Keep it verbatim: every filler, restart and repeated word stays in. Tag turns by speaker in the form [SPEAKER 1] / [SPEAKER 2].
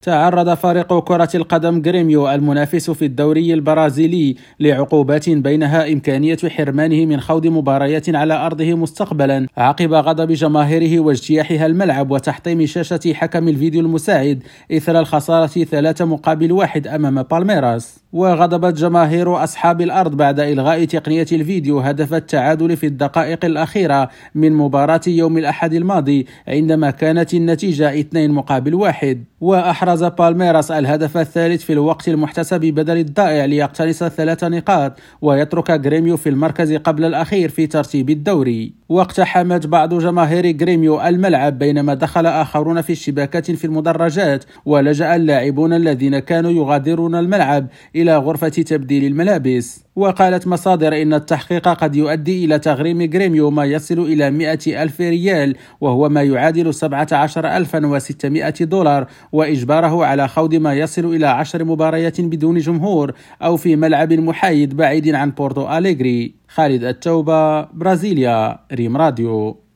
[SPEAKER 1] تعرض فريق كرة القدم غريميو المنافس في الدوري البرازيلي لعقوبات بينها إمكانية حرمانه من خوض مباريات على أرضه مستقبلا عقب غضب جماهيره واجتياحها الملعب وتحطيم شاشة حكم الفيديو المساعد إثر الخسارة ثلاثة مقابل واحد أمام بالميراس. وغضبت جماهير أصحاب الأرض بعد إلغاء تقنية الفيديو هدف التعادل في الدقائق الأخيرة من مباراة يوم الأحد الماضي عندما كانت النتيجة اثنين مقابل واحد. وأحرز بالميراس الهدف الثالث في الوقت المحتسب بدل الضائع ليقتنص ثلاث نقاط ويترك غريميو في المركز قبل الأخير في ترتيب الدوري. واقتحمت بعض جماهير غريميو الملعب بينما دخل آخرون في اشتباكات في المدرجات، ولجأ اللاعبون الذين كانوا يغادرون الملعب إلى غرفة تبديل الملابس. وقالت مصادر إن التحقيق قد يؤدي إلى تغريم غريميو ما يصل إلى مئة ألف ريال وهو ما يعادل سبعة عشر ألفا وستمائة دولار، وإجباره على خوض ما يصل إلى عشر مباريات بدون جمهور أو في ملعب محايد بعيد عن بورتو أليغري. خالد التوبة، برازيليا، ريم راديو.